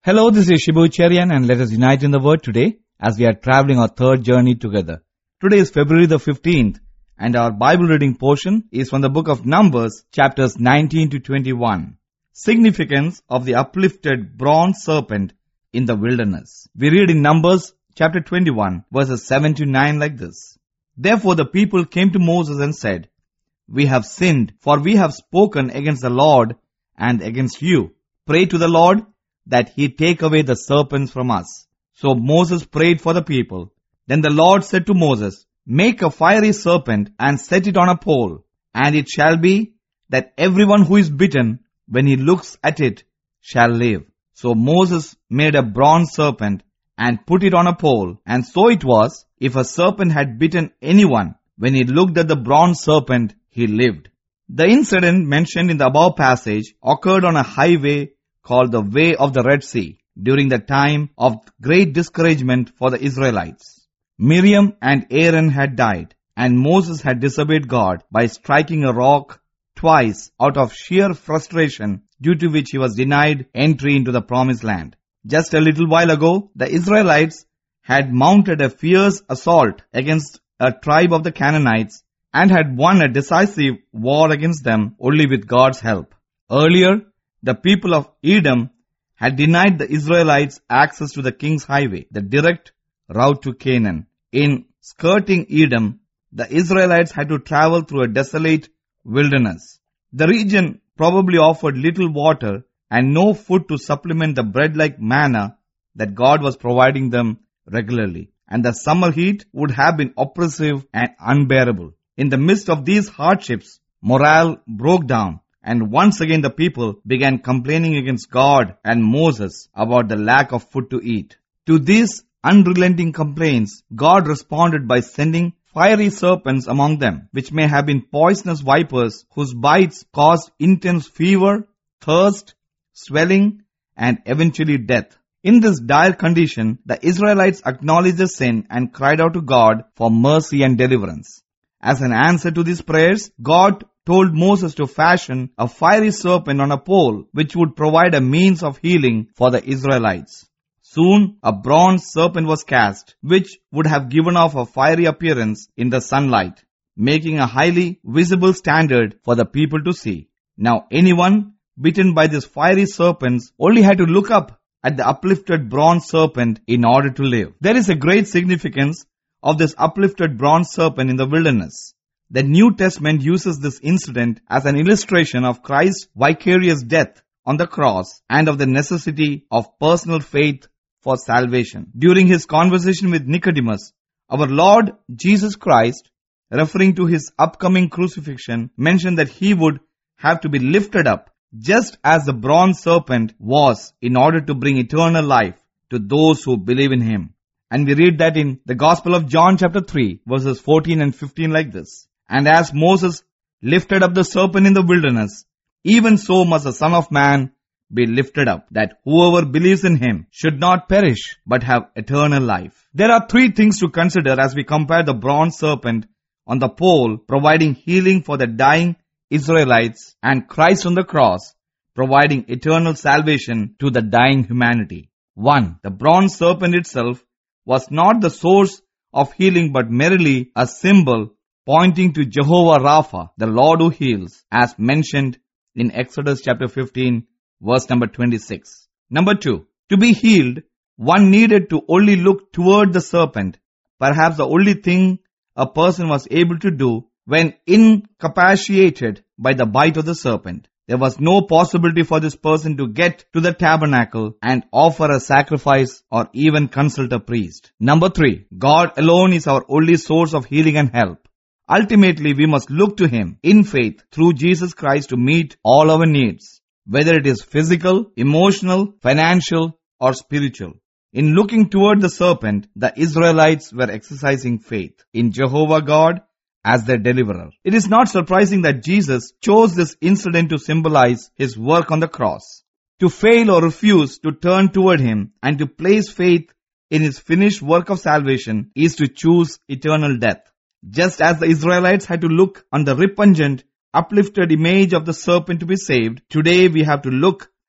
Hello, this is Shibu Cherian and let us unite in the Word today as we are traveling our third journey together. Today is February the 15th and our Bible reading portion is from the book of Numbers, chapters 19 to 21. Significance of the uplifted bronze serpent in the wilderness. We read in Numbers chapter 21 verses 7 to 9 like this. Therefore the people came to Moses and said, "We have sinned, for we have spoken against the Lord and against you. Pray to the Lord that he take away the serpents from us." So Moses prayed for the people. Then the Lord said to Moses, "Make a fiery serpent and set it on a pole, and it shall be that everyone who is bitten, when he looks at it, shall live." So Moses made a bronze serpent and put it on a pole, and so it was, if a serpent had bitten anyone, when he looked at the bronze serpent, he lived. The incident mentioned in the above passage occurred on a highway called the Way of the Red Sea during the time of great discouragement for the Israelites. Miriam and Aaron had died, and Moses had disobeyed God by striking a rock twice out of sheer frustration, due to which he was denied entry into the promised land. Just a little while ago, the Israelites had mounted a fierce assault against a tribe of the Canaanites and had won a decisive war against them only with God's help. Earlier, the people of Edom had denied the Israelites access to the king's highway, the direct route to Canaan. In skirting Edom, the Israelites had to travel through a desolate wilderness. The region probably offered little water and no food to supplement the bread-like manna that God was providing them regularly. And the summer heat would have been oppressive and unbearable. In the midst of these hardships, morale broke down, and once again the people began complaining against God and Moses about the lack of food to eat. To these unrelenting complaints, God responded by sending fiery serpents among them, which may have been poisonous vipers whose bites caused intense fever, thirst, swelling, and eventually death. In this dire condition, the Israelites acknowledged the sin and cried out to God for mercy and deliverance. As an answer to these prayers, God told Moses to fashion a fiery serpent on a pole which would provide a means of healing for the Israelites. Soon a bronze serpent was cast, which would have given off a fiery appearance in the sunlight, making a highly visible standard for the people to see. Now anyone bitten by these fiery serpents only had to look up at the uplifted bronze serpent in order to live. There is a great significance of this uplifted bronze serpent in the wilderness. The New Testament uses this incident as an illustration of Christ's vicarious death on the cross and of the necessity of personal faith for salvation. During his conversation with Nicodemus, our Lord Jesus Christ, referring to his upcoming crucifixion, mentioned that he would have to be lifted up just as the bronze serpent was in order to bring eternal life to those who believe in him. And we read that in the Gospel of John chapter 3 verses 14 and 15 like this. "And as Moses lifted up the serpent in the wilderness, even so must the Son of Man be lifted up, that whoever believes in him should not perish, but have eternal life." There are three things to consider as we compare the bronze serpent on the pole providing healing for the dying Israelites and Christ on the cross providing eternal salvation to the dying humanity. 1. The bronze serpent itself was not the source of healing but merely a symbol pointing to Jehovah Rapha, the Lord who heals, as mentioned in Exodus chapter 15 verse number 26. Number 2, to be healed, one needed to only look toward the serpent, perhaps the only thing a person was able to do when incapacitated by the bite of the serpent. There was no possibility for this person to get to the tabernacle and offer a sacrifice or even consult a priest. Number 3, God alone is our only source of healing and help. Ultimately, we must look to him in faith through Jesus Christ to meet all our needs, whether it is physical, emotional, financial, or spiritual. In looking toward the serpent, the Israelites were exercising faith in Jehovah God as their deliverer. It is not surprising that Jesus chose this incident to symbolize his work on the cross. To fail or refuse to turn toward him and to place faith in his finished work of salvation is to choose eternal death. Just as the Israelites had to look on the repugnant, uplifted image of the serpent to be saved, today we have to look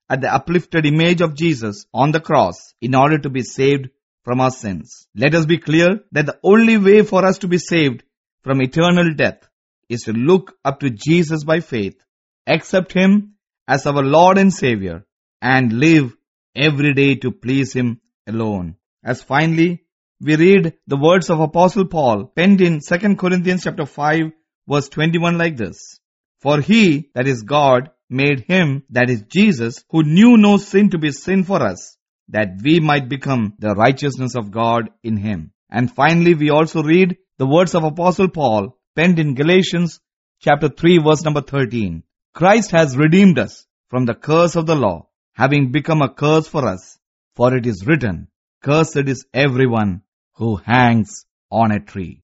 at the uplifted image of Jesus on the cross in order to be saved from our sins. Let us be clear that the only way for us to be saved from eternal death is to look up to Jesus by faith, accept Him as our Lord and Savior, and live every day to please Him alone. As finally, we read the words of Apostle Paul penned in 2 Corinthians chapter 5 verse 21 like this. For He, that is God, made Him, that is Jesus, who knew no sin to be sin for us, that we might become the righteousness of God in Him. And finally, we also read the words of Apostle Paul penned in Galatians chapter 3 verse number 13. Christ has redeemed us from the curse of the law, having become a curse for us. For it is written, Cursed is everyone who hangs on a tree.